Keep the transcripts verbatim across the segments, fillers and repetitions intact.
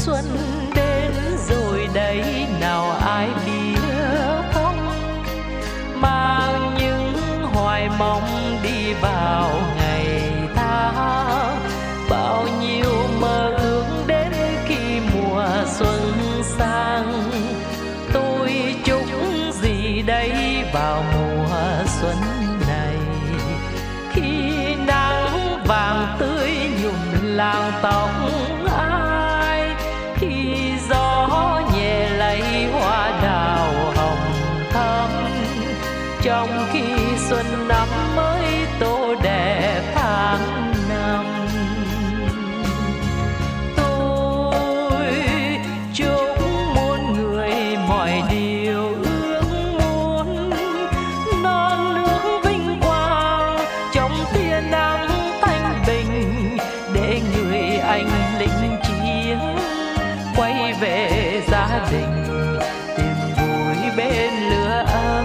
xuân đến rồi đấy, nào ai biết không, mang những hoài mong đi vào ngày tháng. Bao nhiêu mơ ước đến khi mùa xuân sang, tôi chúc gì đây vào mùa xuân này, khi nắng vàng tươi nhuộm làng tóc ai, khi gió nhẹ lấy hoa đào hồng thắm, trong khi xuân năm mới tô đẹp tháng năm. Tôi chúc muôn người mọi điều ước muốn, non nước vinh quang trong tia nắng thanh bình, để người anh lính chiến quay về gia đình tìm vui bên lửa ấm.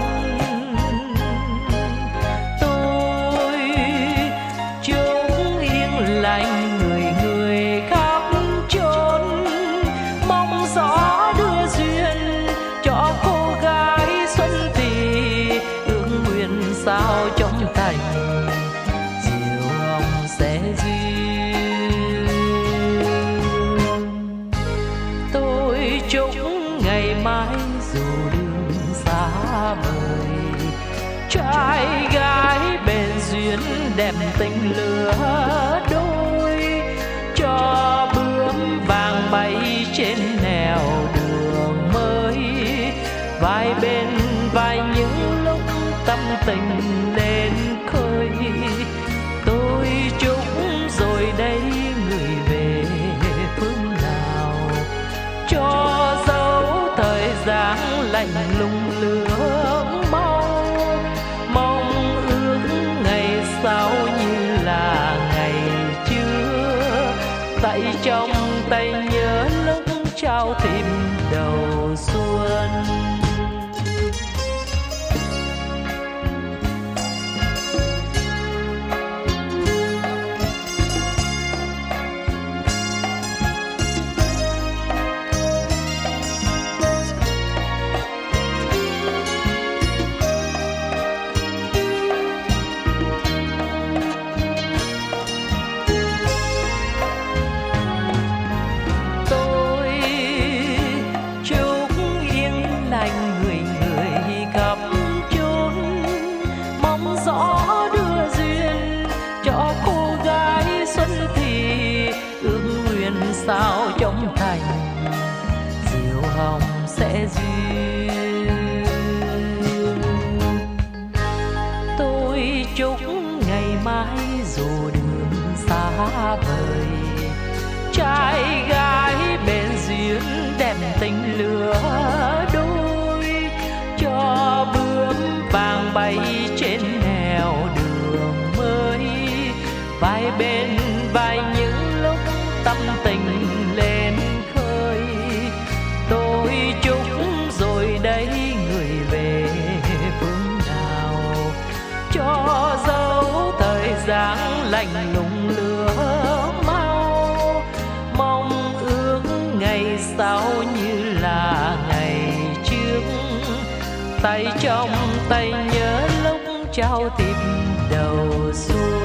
Tôi chúc yên lành người người khắp chốn, mong gió đưa duyên cho cô gái xuân thì, ước nguyện sao trong thành diệu hồng sẽ duyên. Tôi chúc ngày mai dù đường xa vời, trai gái bền duyên đẹp tình lứa đôi, cho bướm vàng bay trên nẻo đường mới, vai bên vai những lúc tâm tình lên khơi. Tôi chúc rồi đây người về phương nào, cho dấu thời gian lạnh lùng lương mau, mong ước ngày sau như là ngày chưa, tay trong tay nhớ lúc trao tìm đầu xuân. Gió đưa duyên cho cô gái xuân thì, ước nguyện sao trong thành diệu hồng sẽ duyên. Tôi chúc ngày mai dù đường xa vời, trai gái bền duyên đẹp tình lứa đôi, cho bướm vàng bay trên nẻo đường mới, vai bên vai những lúc tâm tình lên khơi. Tôi chúc rồi đây người về phương nào, cho dấu thời gian lạnh lùng lửa mau, mong ước ngày sau như là ngày trước, tay trong tay nhớ lúc trao tìm đầu xuân.